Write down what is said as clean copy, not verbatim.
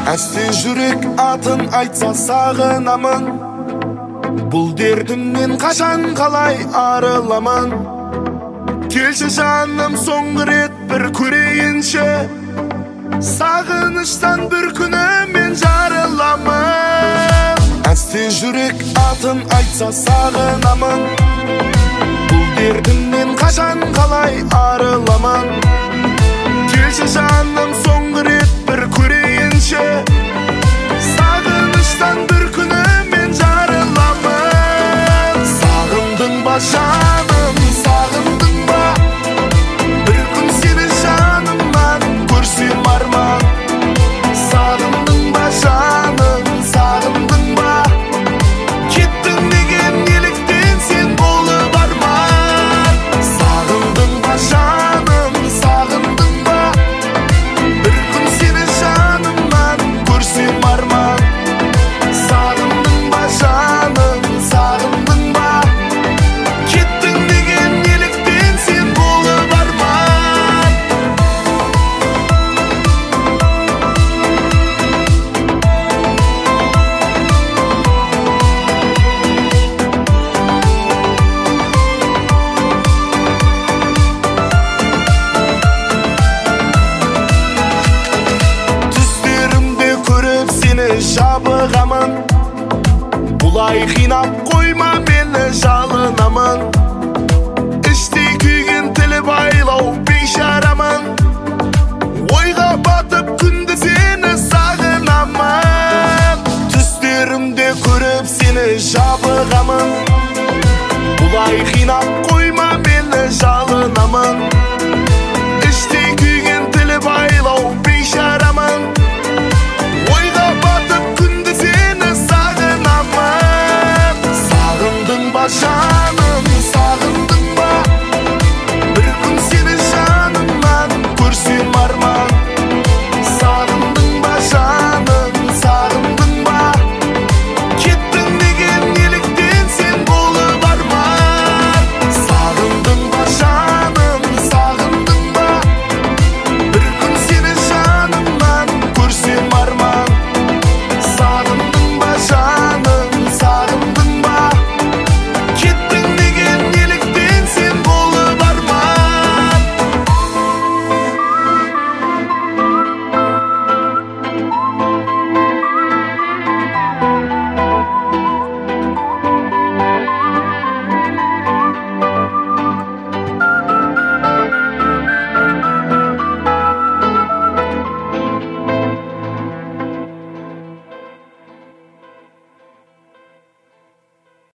Әсте жүрек атын айтса сағынамын, бұл дертімнен қашан қалай арыламын. Келші жаным соңғы рет бір көрейінші, сағыныштан бір күні мен жарыламын. Әсте жүрек атын айтса сағынамын, бұл дертімнен қашан қалай арыламын. Келші жаным соңғы рет бір көрейінші, сағыныштан бір күні мен жарыламын. Сағындың ба жаным, сағындың ба, бір күн сені жанымнан көрсем арман. Сағындың ба жаным, сағындың ба, кеттің деген неліктен сен болып арман. Сағындың ба жаным, сағындың ба, бір күн сені жанымнан көрсем арман. Сағындың ба жаным, сағындың ба, кеттің деген неліктен сен болып арман. Түстерімде көріп сені жабығамын, бұлай қинап қойма мені жалынамын.